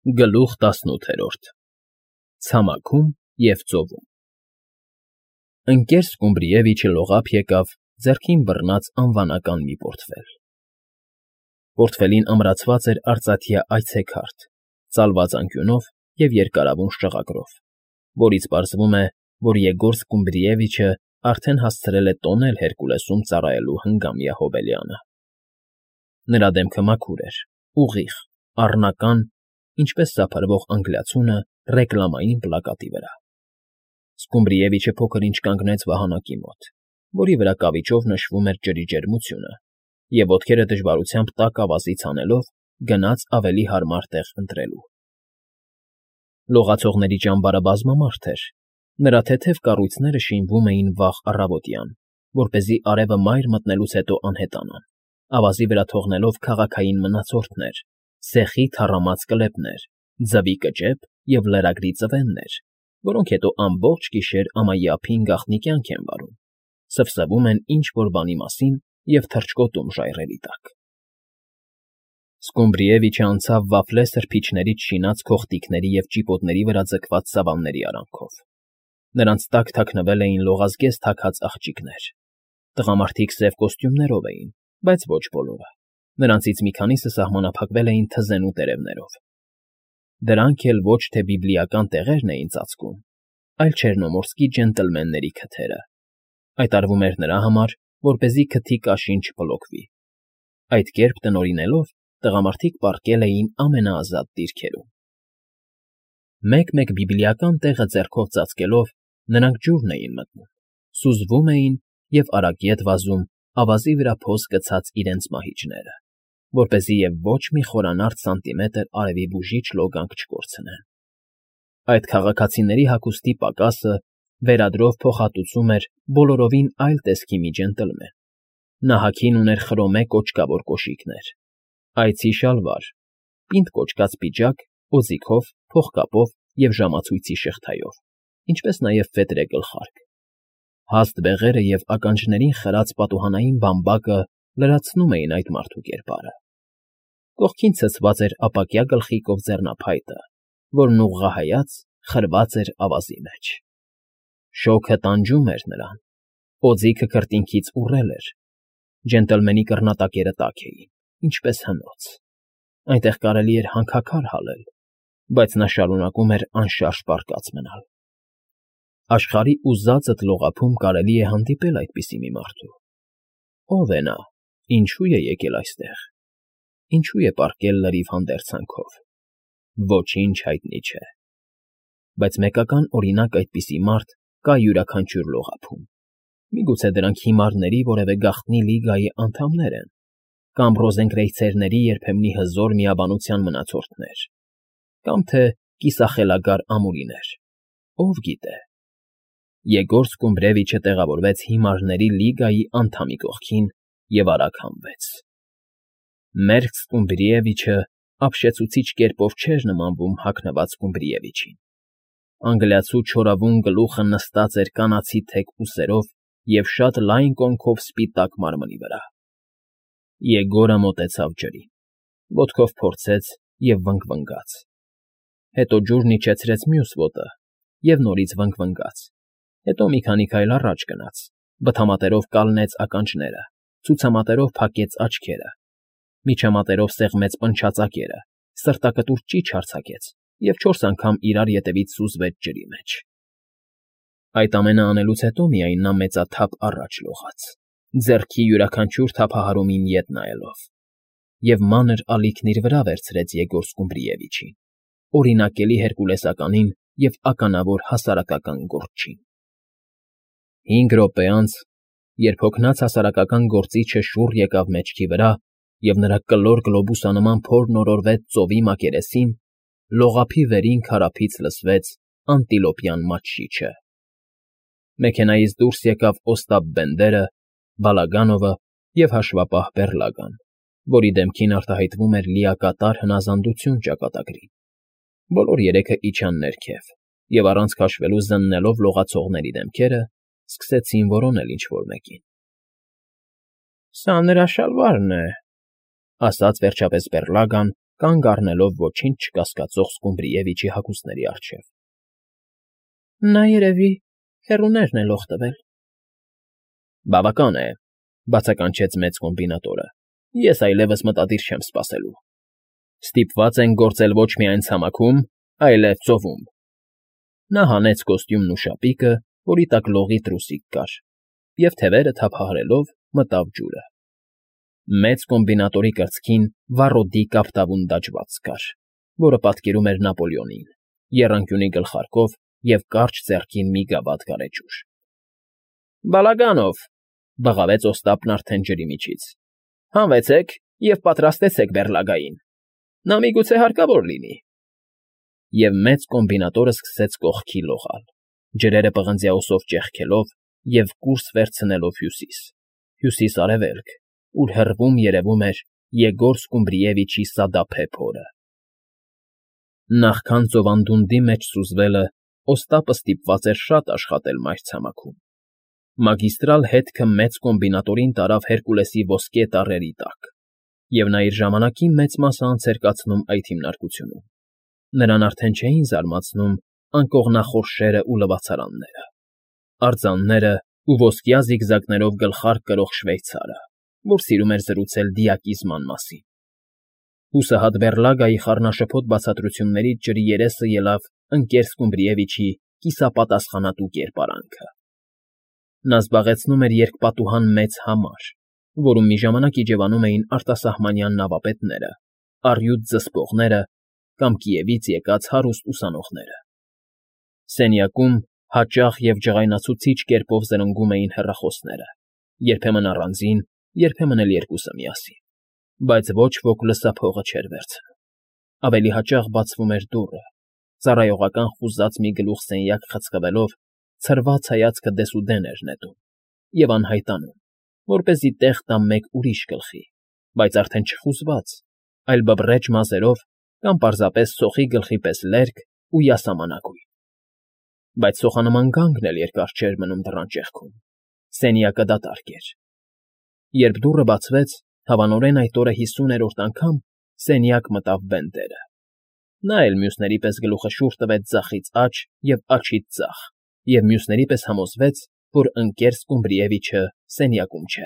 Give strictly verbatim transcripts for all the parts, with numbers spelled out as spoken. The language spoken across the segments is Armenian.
Գլուխ տասնութերորդ Ցամաքում և ծովում Ընկեր Սկումբրիևիչը լողափ եկավ, ձեռքին բռնած անվանական մի պորտֆել. պորտֆելին ամրացված էր արծաթյա այցեքարտ, ծալված անկյունով և երկարավուն շղագրով, որից պարզվում է, որ Եգոր Սկումբրիևիչը արդեն հասցրել է տոնել Հերկուլեսում ծառայելու հնգամյա հոբելյանը. նրա դեմքը մաքուր էր, ուղիղ, առնական, ինչպես սափրվող անգլիացունը ռեկլամային պլակատի վրա. Սկումբրիևիչը փոքր-ինչ կանգնեց վահանակի մոտ, որի վրա կավիճով նշվում էր ջրի ջերմությունը, և ոտքերը դժվարությամբ տաք ավազից հանելով գնաց ավելի հարմար տեղ ընտրելու։ Լողացողների ճամբարը բազմամարդ էր, նրա թեթև կառույցները շինվում էին վաղ առավոտյան, որպեսզի արևը մայր մտնելուց հետո անհետանան, ավազի վրա թողնելով քաղաքային մնացորդներ, սեխի թառամած կլեպներ, ձվի կճեպ և լրագրի ծվեններ, որոնք հետո ամբողջ գիշեր ամայի ափին գաղտնի կյանք են վարում, սվսվում են ինչ֊որ բանի մասին և թռչկոտում ժայռերի տակ։ Սկումբրիևիչը անցավ վաֆլե սրբիչներից շինած քողտիկների և ճիպոտների վրա ձգված սավանների արանքով. նրանց տակ թաքնվել էին լողազգեստ թաքած աղջիկներ, տղամարդիկ սև կոստյումներով էին, բայց ոչ բոլորը, նրանցից մի քանիսը սահմանափակվել էին թզենու տերևներով։ Դրանք էլ ոչ թե բիբլիական տեղերն էին ծածկում, այլ չերնոմորսկի ջենտլմենների քթերը. այդ արվում էր նրա համար, որպեսզի քթի կաշին չպլոկվի։ Այդ կերպ տնօրինելով, տղամարդիկ պառկել էին ամենաազատ դիրքերում։ Մեկ֊մեկ բիբլիական տեղը ձեռքով ծածկելով, նրանք ջուրն էին մտնում, սուզվում էին և արագ ետ վազում ավազի վրա փոս գցած իրենց մահիճները, որպեսզի և ոչ մի խորանարդ սանտիմետր արևի բուժիչ լոգանք չկորցնեն։ Այդ քաղաքացիների հագուստի պակասը վերադրով փոխհատուցում էր բոլորովին այլ տեսքի մի ջենտլմեն. նա հագին ուներ խրոմե կոճկավոր կոշիկներ, այցի շալվար, պինդ կոճկած պիջակ, օձիքով, փողկապով և ժամացույցի շղթայով, ինչպես նաև ֆետրե գլխարկ։ Հաստ բեղերը և ականջներին խրած պատուհանային բամբակը լրացնում էին այդ մարդու կերպարը։ Կողքին ցցված էր ապակյա գլխիկով ձեռնափայտը, որն ուղղահայաց խրված էր ավազի մեջ։ Շոգը տանջում էր նրան, օձիքը քրտինքից ուռել էր, ջենտլմենի կռնատակերը տաք էին, ինչպես հնոց, այնտեղ կարելի էր հանքաքար հալել, բայց նա շարունակում էր անշարժ պառկած մնալ։ Աշխարհի ուզածդ լողափում կարելի է հանդիպել այդպիսի մի մարդու։ Ո՞վ է նա, ինչո՞ւ է եկել այստեղ, ինչո՞ւ է պառկել լրիվ հանդերձանքով։ Ոչինչ հայտնի չէ։ Բայց մեկական օրինակ այդպիսի մարդ կա յուրաքանչյուր լողափում։ Միգուցե դրանք հիմարների որևէ գաղտնի լիգայի անդամներ են, կամ Ռոզենկրեյցերների երբեմնի հզոր միաբանության մնացորդներ, կամ թե կիսախելագար ամուրիներ, ով գիտե։ Եգոր Սկումբրիևիչը տեղավորվեց Հիմարների լիգայի անդամի կողքին և արագ հանվեց։ Մերկ Սկումբրիևիչը ապշեցուցիչ կերպով չէր նմանվում հագնված Սկումբրիևիչին։ Անգլիացու չորավուն գլուխը նստած էր կանացի թեք ուսերով և շատ լայն կոնքով սպիտակ մարմնի վրա։ Եգորը մոտեցավ ջրին, ոտքով փորձեց և վնգվնգաց, հետո ջուրն իջեցրեց մյուս ոտը և նորից վնգվնգաց, հետո մի քանի քայլ առաջ գնաց, բթամատերով կալնեց ականջները, ցուցամատերով փակեց աչքերը, միջամատերով սեղմեց պնչացակերը, սրտակտուր ճիչ արձակեց և չորս անգամ իրար ետևից սուզվեց ջրի մեջ։ Այդ ամենը անելուց հետո միայն նա մեծաթափ առաջ լողաց, ձեռքի յուրաքանչյուր թափահարումին ետ նայելով, և մանր ալիքն իր վրա վերցրեց Եգոր Սկումբրիևիչին, օրինակելի հերկուլեսականին և ականավոր հասարակական գործչին։ Հինգ րոպե անց, երբ հոգնած հասարակական գործիչը շուռ եկավ մեջքի վրա և նրա կլոր գլոբուսանման փորն օրորվեց ծովի մակերեսին, լողափի վերին քարափից լսվեց անտիլոպյան մատչիչը։ Մեքենայից դուրս եկավ Օստապ Բենդերը, Բալագանովը և հաշվապահ Բեռլագան, որի դեմքին արտահայտվում էր լիակատար հնազանդություն ճակատագրին։ Բոլոր երեքը իջան ներքև և առանց քաշվելու զննելով լողացողների դեմքերը, սկսեցին որոնել ինչ֊որ մեկին։ ֊ Սա նրա շալվարն է,֊ ասաց վերջապես Բեռլագան, կանգ առնելով ոչինչ չկասկածող Սկումբրիևիչի հագուստների առջև։ ֊ Նա, երևի, հեռուներն է լող տվել։ ֊ Բավական է,֊ բացականչեց մեծ կոմբինատորը։֊ Ես այլևս մտադիր չեմ սպասելու։ Ստիպված ենք գործել ոչ միայն ցամաքում, այլև ծովում։ Նա հանեց կոստյումն ու շապիկը, որի տակ լողի տրուսիկ կար, և թևերը թափահարելով մտավ ջուրը։ Մեծ կոմբինատորի կրծքին վառոդի կապտավուն դաջվածք կար, որը պատկերում էր Նապոլեոնին, եռանկյունի գլխարկով և կարճ ձեռքին մի գավաթ գարեջուր։ ֊ Բալագանով,֊ բղավեց Օստապն արդեն ջրի միջից,֊ հանվեցեք և պատրաստեցեք բեռլագային. նա միգուցե հարկավոր լինի։ Եվ մեծ կոմբինատորը սկսեց կողքի լողալ, ջրերը պղնձյաուսով ճեղքելով և կուրս վերցնելով հյուսիս, հյուսիս֊արևելք, ուր հեռվում երևում էր Եգոր Սկումբրիևիչի սադափե փորը։ Նախքան ծովանդունդի մեջ սուզվելը Օստապը ստիպված էր շատ աշխատել մայրցամաքում։ Մագիստրալ հետքը մեծ կոմբինատորին տարավ Հերկուլեսի ոսկե տառերի տակ, և նա իր ժամանակի մեծ մասը անց էր կացնում այդ հիմնարկությունում։ Նրան արդեն չէին զարմացնում անկողնախորշերը ու լվացարանները, արձանները ու ոսկյա զիգզագներով գլխարկ կրող շվեյցարը, որ սիրում էր զրուցել դիակիզման մասին։ Հուսահատ բեռլագայի խառնաշփոթ բացատրություններից ջրի երեսը ելավ ընկեր Սկումբրիևիչի կիսապատասխանատու կերպարանքը։ Նա զբաղեցնում էր երկպատուհան մեծ համար, որում մի ժամանակ իջևանում էին արտասահմանյան նավապետները, առյուծ զսպողները կամ Կիևից եկած հարուստ ուսանողները։ Սենյակում հաճախ և ջղայնացուցիչ կերպով զրնգում էին հեռախոսները, երբեմն առանձին, երբեմն էլ երկուսը միասին, բայց ոչ ոք լսափողը չէր վերցնում։ Ավելի հաճախ բացվում էր դուռը, ծառայողական խուզած մի գլուխ սենյակ խցկվելով ցրված հայացքը դեսուդեն էր նետում և անհայտանում, որպեսզի տեղ տա մեկ ուրիշ գլխի, բայց արդեն չխուզված, այլ բբռեջ մազերով կամ պարզապես սոխի գլխի պես լերկ ու յասամանագույն։ Բայց սոխանման գանգն էլ երկար չէր մնում դռան ճեղքում, սենյակը դատարկ էր։ Երբ դուռը բացվեց, հավանորեն այդ օրը հիսուներորդ անգամ սենյակ մտավ Բենդերը։ Նա էլ մյուսների պես գլուխը շուռ տվեց ձախից աջ և աջից ձախ և մյուսների պես համոզվեց, որ ընկեր Սկումբրիևիչը սենյակում չէ։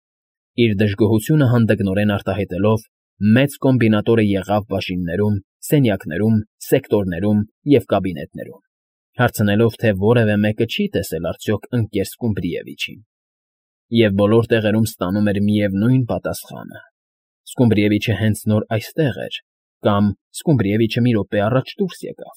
Իր դժգոհությունը հանդգնորեն արտահայտելով, մեծ կոմբինատորը եղավ բաժիններում, սենյակներում, սեկտորներում և կաբինետներում, հարցնելով, թե որևէ մեկը չի տեսել արդյոք ընկեր Սկումբրիևիչին։ Եվ բոլոր տեղերում ստանում էր միևնույն պատասխանը. Սկումբրիևիչը հենց նոր այստեղ էր, կամ Սկումբրիևիչը մի րոպե առաջ դուրս եկավ։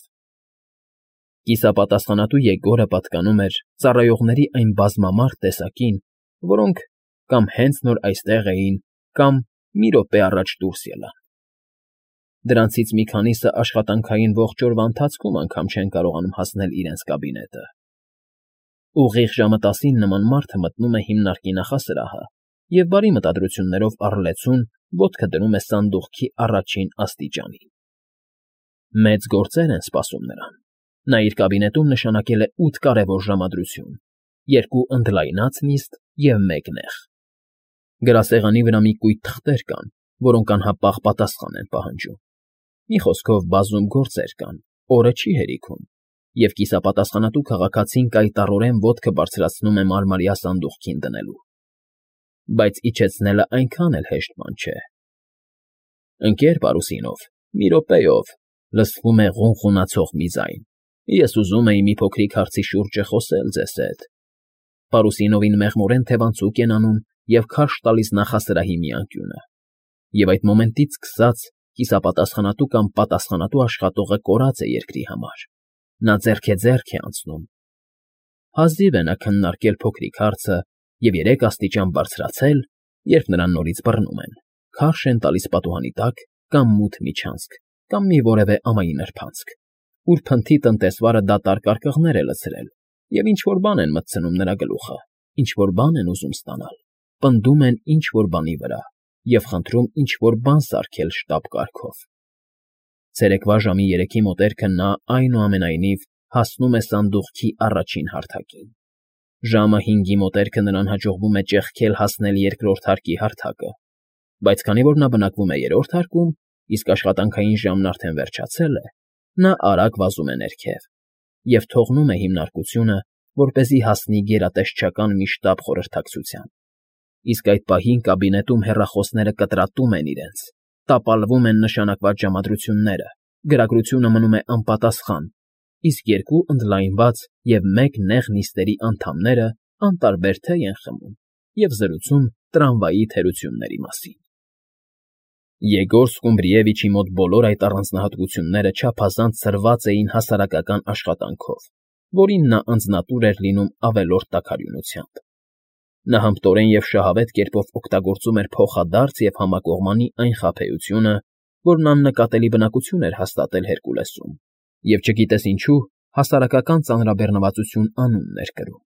Կիսապատասխանատու Եգորը պատկանում էր ծառայողների այն բազմամարդ տեսակին, որոնք կամ հենց նոր այստեղ էին, կամ մի րոպե առաջ դուրս ելան։ Դրանցից մի քանիսը աշխատանքային ողջ օրվա ընթացքում անգամ չեն կարողանում հասնել իրենց կաբինետը։ Ուղիղ ժամը տասին նման մարդը մտնում է հիմնարկի նախասրահը և բարի մտադրություններով առլեցուն ոտքը դնում է սանդուղքի առաջին աստիճանին։ Մեծ գործեր են սպասում նրան։ Նա իր կաբինետում նշանակել է ութ կարևոր ժամադրություն, երկու ընդլայնած նիստ և մեկ նեղ։ Գրասեղանի վրա մի կույտ թղթեր կան, որոնք անհապաղ պատասխան են պահանջում։ Մի խոսքով բազում գործեր կան, օրը չի հերիքում, և կիսապատասխանատու քաղաքացին կայտառորեն ոտքը բարձրացնում է մարմարյա սանդուղքին դնելու։ Բայց իջեցնելը այնքան էլ հեշտ բան չէ։ ֊ Ընկեր Պարուսինով, մի րոպեյով,֊ լսվում է ղունղունացող մի ձայն,֊ ես ուզում էի մի փոքրիկ հարցի շուրջը խոսել ձեզ հետ։ Պարուսինովին մեղմորեն թևանցուկ են անում և քարշ տալիս նախասրահի մի անկյունը, և այդ մոմենտից սկսած կիսապատասխանատու կամ պատասխանատու աշխատողը կորած է երկրի համար։ Նա ձեռքեձեռք է անցնում։ Հազիվ է նա քննարկել փոքրիկ հարցը և երեք աստիճան բարձրացել, երբ նրան նորից բռնում են, քարշ են տալիս պատուհանի տակ կամ մութ միջանցք, կամ մի որևէ ամայի նրբանցք, ուր փնթի տնտեսվարը դատարկ արկղներ է լցրել, և ինչ֊որ բան են մտցնում նրա գլուխը, ինչ֊որ բան են ուզում ստանալ, պնդում են ինչ֊որ բանի վրա և խնդրում ինչ֊որ բան սարքել շտապ կարգով։ Ցերեկվա ժամի երեքի մոտերքը նա, այնուամենայնիվ, հասնում է սանդուղքի առաջին հարթակին։ Ժամը հինգի մոտերքը նրան հաջողվում է ճեղքել հասնել երկրորդ հարկի հարթակը, բայց քանի որ նա բնակվում է երրորդ հարկում, իսկ աշխատանքային ժամն արդեն վերջացել է, նա արագ վազում է ներքև և թողնում է հիմնարկությունը, որպեսզի հասնի գերատեսչական մի շտաբ խորհրդակցության, իսկ այդ պահին կաբինետում հեռախոսները կտրատում են իրենց, տապալվում են նշանակված ժամադրությունները, գրագրությունը մնում է անպատասխան, իսկ երկու ընդլայնված և մեկ նեղ նիստերի անդամները անտարբեր թեյ են խմում և զրուցում տրամվայի թերությունների մասին։ Եգոր Սկումբրիևիչի մոտ բոլոր այդ առանձնահատկությունները չափազանց սրված էին հասարակական աշխատանքով, որին նա անձնատուր էր լինում ավելորդ տաքարյունությամբ։ Նա հմտորեն և շահավետ կերպով օգտագործում էր փոխադարձ և համակողմանի այն խաբեությունը, որն աննկատելի բնակություն էր հաստատել Հերկուլեսում, և չգիտես ինչու հասարակական ծանրաբեռնվածություն անունն էր կրում։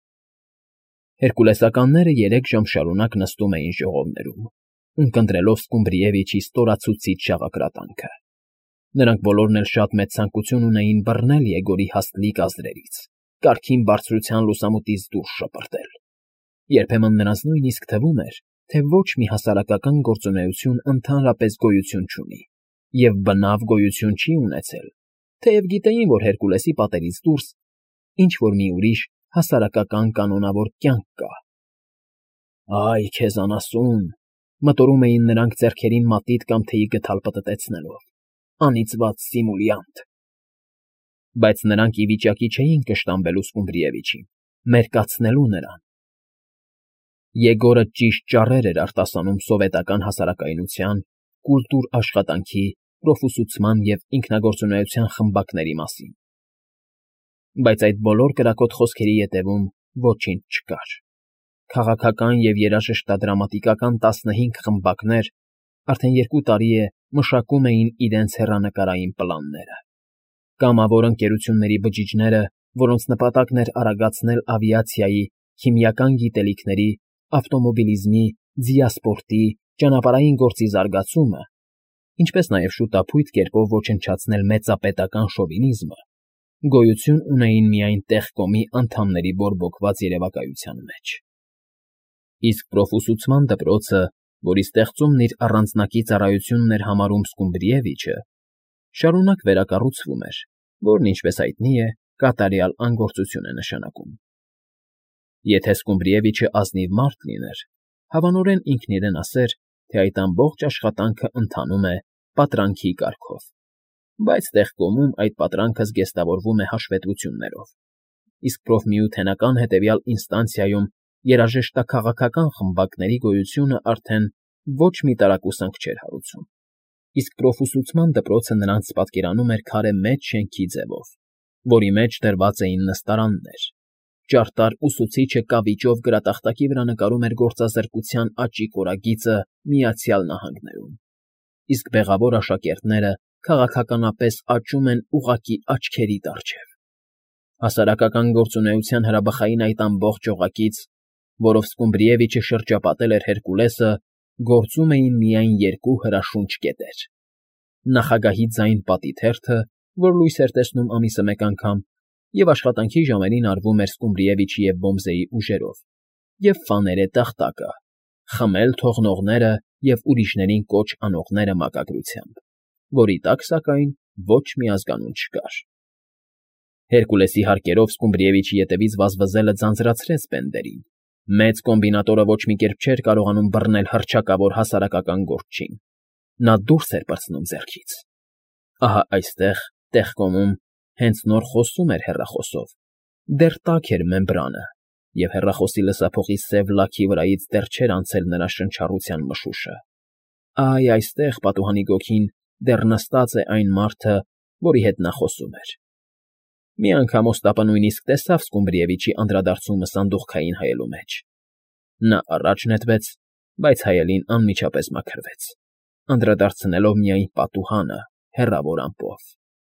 Հերկուլեսականները երեք ժամ շարունակ նստում էին ժողովներում, ունկնդրելով Սկումբրիևիչի ստորացուցիչ շաղակրատանքը։ Նրանք բոլորն էլ շատ մեծ ցանկություն ունեին բռնել Եգորի հաստլիկ ազդրերից, կարգին բարձրության լուսամուտից դուրս շպրտել։ Երբեմն նրանց նույնիսկ թվում էր, թե ոչ մի հասարակական գործունեություն ընդհանրապես գոյություն չունի և բնավ գոյություն չի ունեցել, թեև գիտեին, որ Հերկուլեսի պատերից դուրս ինչ֊որ մի ուրիշ հասարակական կանոնավոր կյանք կա։ «Այ քեզ անասուն», մտորում էին նրանք ձեռքերին մատիտ կամ թեյի գդալ պտտեցնելով, «անիծված սիմուլյանտ»։ Բայց նրանք ի վիճակի չէին կշտամբելու Սկումբրիևիչին, մերկացնելու նրան։ Եգորը ճիշտ ճառեր էր արտասանում սովետական հասարակայնության, կուլտուր աշխատանքի, պրոֆուսուցման և ինքնագործունեության խմբակների մասին։ Բայց այդ բոլոր կրակոտ խոսքերի ետևում ոչինչ չկար։ Քաղաքական և երաժշտադրամատիկական տասնհինգ խմբակներ արդեն երկու տարի է մշակում էին իրենց հեռանկարային պլանները։ Կամավոր ընկերությունների բջիջները, որոնց նպատակն էր արագացնել ավիացիայի, քիմիական գիտելիքների, ավտոմոբիլիզմի, ձիասպորտի, ճանապարհային գործի զարգացումը, ինչպես նաև շուտափույթ կերպով ոչնչացնել մեծապետական շովինիզմը, գոյություն ունեին միայն տեղկոմի անդամների բորբոքված երևակայության մեջ։ Իսկ պրոֆուսուցման դպրոցը, որի ստեղծումն իր առանձնակի ծառայությունն էր համարում Սկումբրիևիչը, շարունակ վերակառուցվում էր, որն, ինչպես հայտնի է, կատարյալ անգործություն է նշանակում։ Եթե Սկումբրիևիչը ազնիվ մարդ լիներ, հավանորեն ինքն իրեն ասեր, թե այդ ամբողջ աշխատանքը ընթանում է պատրանքի կարգով, բայց տեղկոմում այդ պատրանքը զգեստավորվում է հաշվետվություններով, իսկ պրոֆմիութենական հետևյալ ինստանցիայում երաժշտաքաղաքական խմբակների գոյությունը արդեն ոչ մի տարակուսանք չէր հարուցում, իսկ պրոֆուսուցման դպրոցը նրանց պատկերանում էր քարե մեծ շենքի ձևով, որի մեջ դրված էին նստարաններ, ճարտար ուսուցիչը կավիճով գրատախտակի վրա նկարում էր գործազրկության աճի կորագիծը Միացյալ Նահանգներում, իսկ բեղավոր աշակերտները քաղաքականապես աճում են ուղղակի աչքերի առջև։ Հասարակական գործունեության հրաբխային այդ ամբողջ օղակից, որով Սկումբրիևիչը շրջապատել էր Հերկուլեսը, գործում էին միայն երկու հրաշունչ կետեր. նախագահի ձայն պատի թերթը, որ լույս էր տեսնում ամիսը մեկ անգամ, և աշխատանքի ժամերին արվում էր Սկումբրիևիչի և Բոմզեի ուժերով, և Ֆաներե տախտակը, խմել թողնողները և ուրիշներին կոչ անողները մակագրությամբ, որի տակ, սակայն, ոչ մի ազգանուն չկար։ Հերկուլեսի հարկերով Սկումբրիևիչի ետևից վազվզելը ձանձրացրեց Բենդերին։ Մեծ կոմբինատորը ոչ մի կերպ չէր կարողանում բռնել հռչակավոր հասարակական գործչին։ Նա դուրս էր պրծնում ձեռքից։ Ահա այստեղ, տեղկոմում, հենց նոր խոսում էր հեռախոսով, դեռ տաք էր մեմբրանը, և հեռախոսի լսափողի սև լաքի վրայից դեռ չէր անցել նրա շնչառության մշուշը։ Այ այստեղ, պատուհանի գոգին, դեռ նստած է այն մարդը, որի հետ նա խոսում էր։ Մի անգամ Օստապը նույնիսկ տեսավ Սկումբրիևիչի անդրադարձումը սանդուղքային հայելու մեջ։ Նա առաջ նետվեց, բայց հայելին անմիջապես մաքրվեց, անդրադարձնելով միայն պատուհանը հեռավոր ամպով։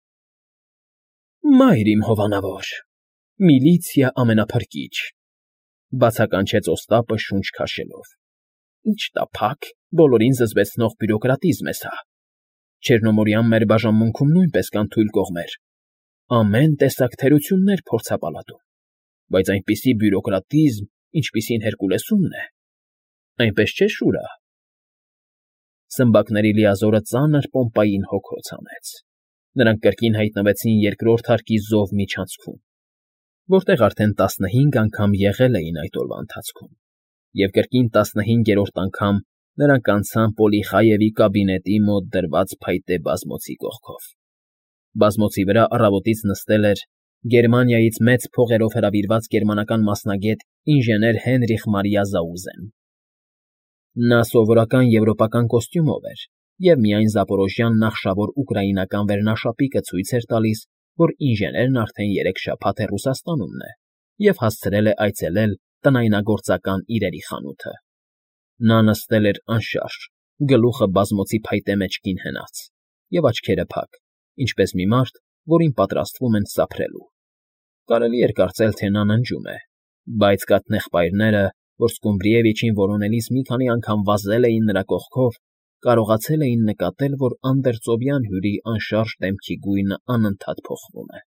«Մայր իմ հովանավոր, միլիցիա ամենափրկիչ», բացականչեց Օստապը շունչ քաշելով։ «Ինչ տափակ, բոլորին զզվեցնող բյուրոկրատիզմ է սա։ Չեռնոմորյան մեր բաժանմունքում նույնպես կան թույլ կողմեր, ամեն տեսակ թերություններ փորձապալատում, բայց այնպիսի բյուրոկրատիզմ, ինչպիսին Հերկուլեսումն է, այնպես չէ, Շուրա»։ Սմբակների լիազորը ծանր պոմպային հոգոց հանեց։ Նրանք կրկին հայտնվեցին երկրորդ հարկի զով միջանցքում, որտեղ արդեն տասնհինգ անգամ եղել էին այդ օրվա ընթացքում, և կրկին տասնհինգերորդ անգամ նրանք անցան Պոլիխայևի կաբինետի մոտ դրված փայտե բազմոցի կողքով։ Բազմոցի վրա առավոտից նստել էր Գերմանիայից մեծ փողերով հրավիրված գերմանական մասնագետ ինժեներ Հենրիխ Մարիա Զաուզեն։ Նա սովորական եվրոպական կոստյումով էր և միայն զապորոժյան նախշավոր ուկրաինական վերնաշապիկը ցույց էր տալիս, որ ինժեներն արդեն երեք շաբաթ է Ռուսաստանումն է և հասցրել է այցելել տնայնագործական իրերի խանութը։ Նա նստել էր անշարժ, գլուխը բազմոցի փայտե մեջքին հենած և աչքերը փակ, ինչպես մի մարդ, որին պատրաստվում են սափրելու։ Կարելի էր կարծել, թե նա ննջում է, բայց կաթնեղբայրները, որ Սկումբրիևիչին որոնելիս մի քանի անգամ վազել էին նրա կողքով, կարողացել էին նկատել, որ անդերծովյան հյուրի անշարժ դեմքի գույնը անընդհատ փոխվում է։